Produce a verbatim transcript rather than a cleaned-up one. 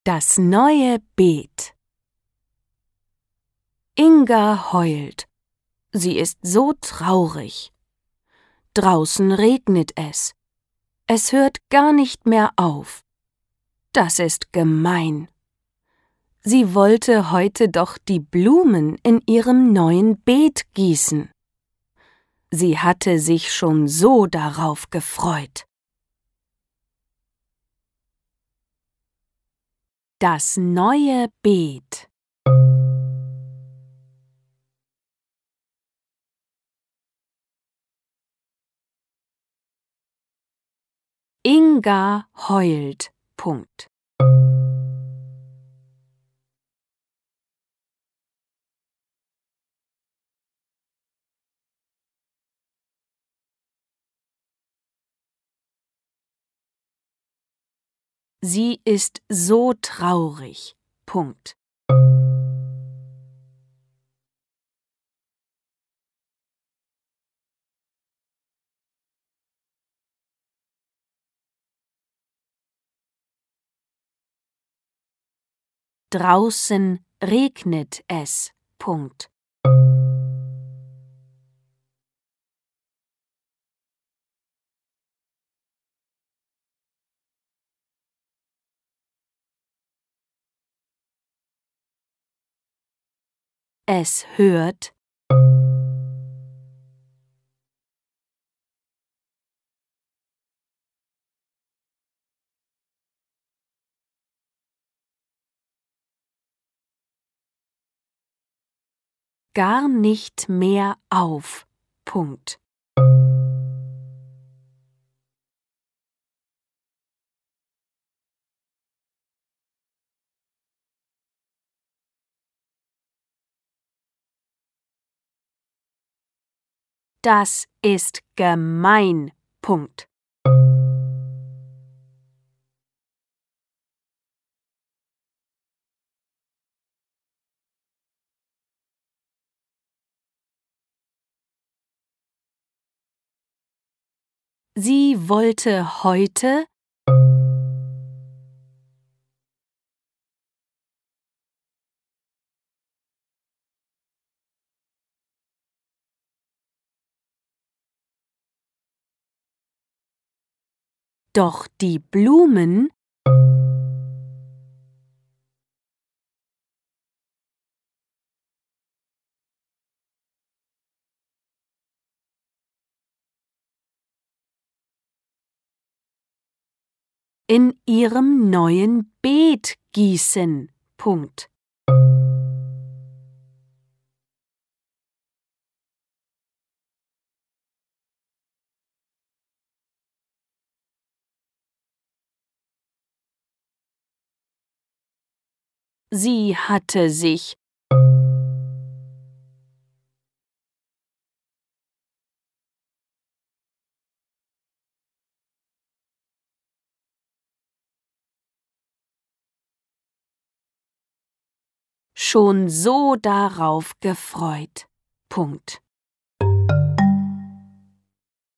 Das neue Beet. Inga heult. Sie ist so traurig. Draußen regnet es. Es hört gar nicht mehr auf. Das ist gemein. Sie wollte heute doch die Blumen in ihrem neuen Beet gießen. Sie hatte sich schon so darauf gefreut. Das neue Beet. Inga heult. Punkt. Sie ist so traurig. Punkt. Draußen regnet es. Punkt. Es hört. Gar nicht mehr auf. Punkt. Das ist gemein. Punkt. Sie wollte heute doch die Blumen in ihrem neuen Beet gießen. Punkt. Sie hatte sich schon so darauf gefreut. Punkt.